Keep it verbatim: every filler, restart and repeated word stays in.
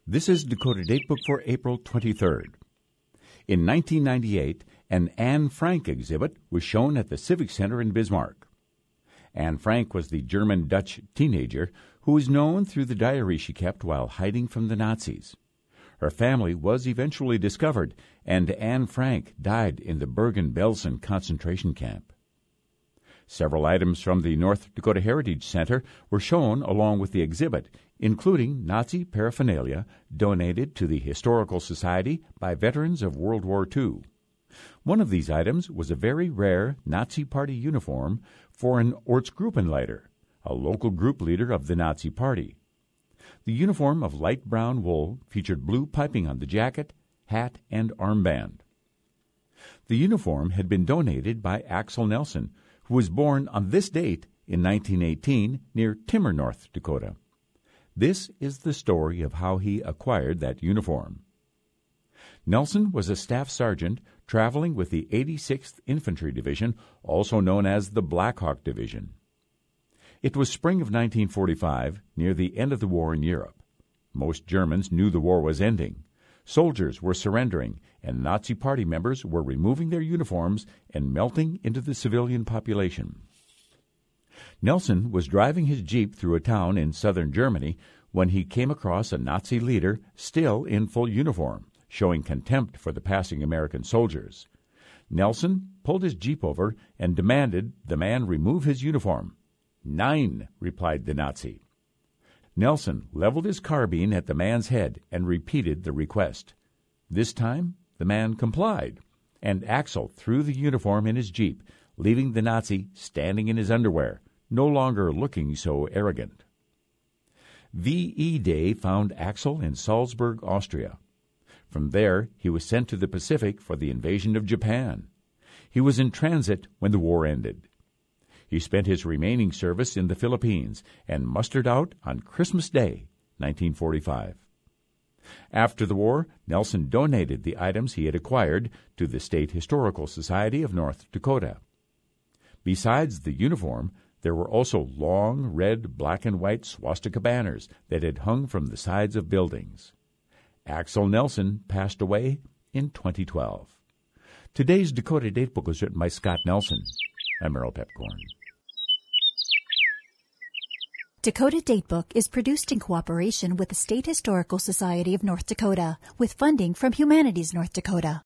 This is Dakota Datebook for April twenty-third. In nineteen ninety-eight, an Anne Frank exhibit was shown at the Civic Center in Bismarck. Anne Frank was the German-Dutch teenager who was known through the diary she kept while hiding from the Nazis. Her family was eventually discovered, and Anne Frank died in the Bergen-Belsen concentration camp. Several items from the North Dakota Heritage Center were shown along with the exhibit, including Nazi paraphernalia donated to the Historical Society by veterans of World War Two. One of these items was a very rare Nazi Party uniform for an Ortsgruppenleiter, a local group leader of the Nazi Party. The uniform of light brown wool featured blue piping on the jacket, hat, and armband. The uniform had been donated by Axel Nelson, who was born on this date in nineteen eighteen near Timmer, North Dakota. This is the story of how he acquired that uniform. Nelson was a staff sergeant traveling with the eighty-sixth Infantry Division, also known as the Black Hawk Division. It was spring of nineteen forty-five, near the end of the war in Europe. Most Germans knew the war was ending. Soldiers were surrendering, and Nazi Party members were removing their uniforms and melting into the civilian population. Nelson was driving his Jeep through a town in southern Germany when he came across a Nazi leader still in full uniform, showing contempt for the passing American soldiers. Nelson pulled his Jeep over and demanded the man remove his uniform. "Nein," replied the Nazi. Nelson leveled his carbine at the man's head and repeated the request. This time, the man complied, and Axel threw the uniform in his Jeep, leaving the Nazi standing in his underwear, no longer looking so arrogant. V E Day found Axel in Salzburg, Austria. From there, he was sent to the Pacific for the invasion of Japan. He was in transit when the war ended. He spent his remaining service in the Philippines and mustered out on Christmas Day, nineteen forty-five. After the war, Nelson donated the items he had acquired to the State Historical Society of North Dakota. Besides the uniform, there were also long red, black, and white swastika banners that had hung from the sides of buildings. Axel Nelson passed away in twenty twelve. Today's Dakota Datebook was written by Scott Nelson. I'm Merrill Pepcorn. Dakota Datebook is produced in cooperation with the State Historical Society of North Dakota with funding from Humanities North Dakota.